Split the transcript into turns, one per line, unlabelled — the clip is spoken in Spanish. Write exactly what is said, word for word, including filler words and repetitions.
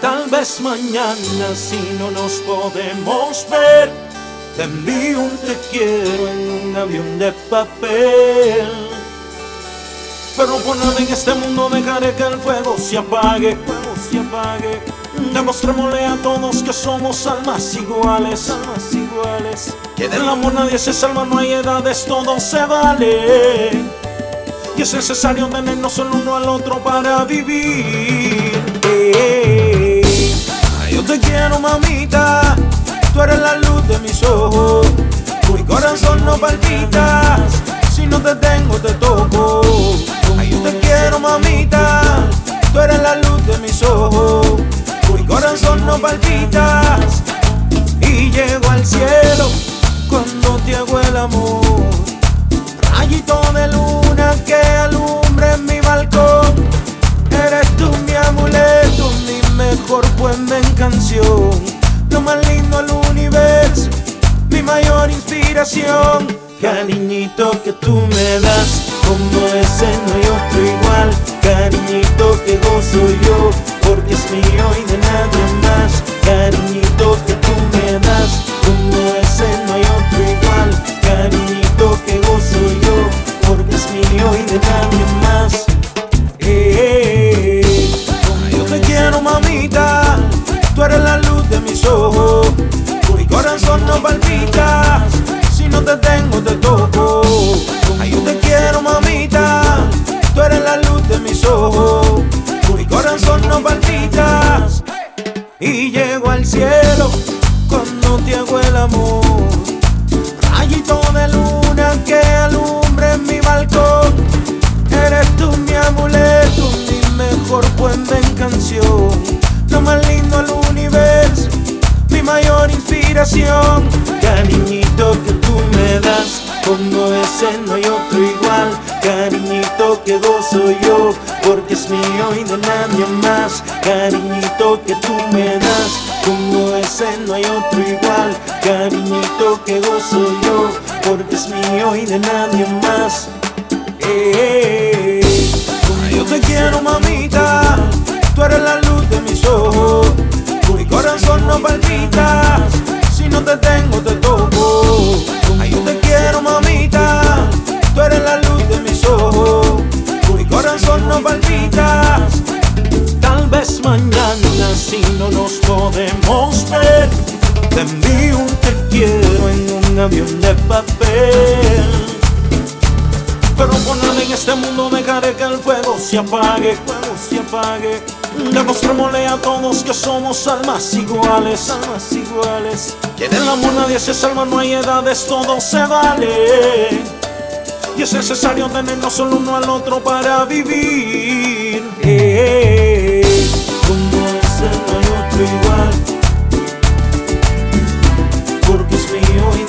Tal vez mañana, si no nos podemos ver, te envío un te quiero en un avión de papel. Pero por nada en este mundo dejaré que el fuego se apague, fuego se apague. Demostrémosle a todos que somos almas iguales, almas iguales. Que del amor nadie se salva, no hay edades, todo se vale. Y es necesario tenernos el uno al otro para vivir. eh, eh. Yo te quiero, mamita, tú eres la luz de mis ojos. Mi corazón no palpita, si no te tengo te toco. Ay, yo te quiero, mamita, tú eres la luz de mis ojos. Mi corazón no palpita y llego al cielo cuando te hago el amor. Rayito de luna que alumbre en mi balcón. Eres tú mi amuleto, mi mejor poema en canción. Lo más lindo del universo, mi mayor inspiración. Cariñito que tú me das, como ese no hay otro igual. Cariñito que gozo yo, porque es mío y de nadie más. Cariñito que tú me das, como ese no hay otro igual. Cariñito que gozo yo, porque es mío y de nadie más. eh, eh, eh. Yo te quiero, mamita, tú eres la luz de mis ojos. Mi corazón no palpita, si no te tengo te toco. Ay, yo te quiero, mamita, tú eres la luz de mis ojos. Mi corazón no palpita y llego al cielo cuando te hago el amor. Rayito de luna que alumbre en mi balcón. Eres tú mi amuleto, mi mejor poema en canción. Lo más lindo del universo, mi mayor inspiración. Cariñito que tú me das, como ese no hay otro igual. Cariñito que gozo yo, porque es mío y de nadie más. Cariñito que tú me das, como ese no hay otro igual. Cariñito que gozo yo, porque es mío y de nadie más. eh, eh, eh. Yo te quiero, mamita, tú eres la luz de mis ojos. Mi corazón no palpita, si no te tengo te toco. Ay, yo te quiero, mamita, tú eres la luz de mis ojos. Mi corazón no palpita. Tal vez mañana, si no nos podemos ver, te envío un te quiero en un avión de papel. Pero por nada en este mundo dejaré que el fuego se apague, fuego se apague. Demostrémosle a todos que somos almas iguales, almas iguales. Que del amor nadie se salva, no hay edades, todo se vale. Y es necesario tenernos el uno al otro para vivir. eh, eh, eh. Como ese no hay otro igual, porque es mío y